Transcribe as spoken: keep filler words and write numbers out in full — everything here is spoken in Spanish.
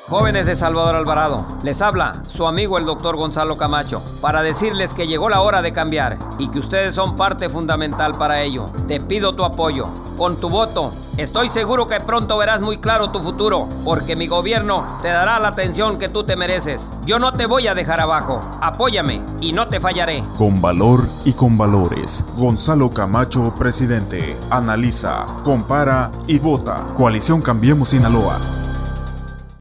Jóvenes de Salvador Alvarado, les habla su amigo el doctor Gonzalo Camacho para decirles que llegó la hora de cambiar y que ustedes son parte fundamental para ello. Te pido tu apoyo. Con tu voto, estoy seguro que pronto verás muy claro tu futuro, porque mi gobierno te dará la atención que tú te mereces. Yo no te voy a dejar abajo. Apóyame y no te fallaré. Con valor y con valores. Gonzalo Camacho, presidente. Analiza, compara y vota. Coalición Cambiemos Sinaloa.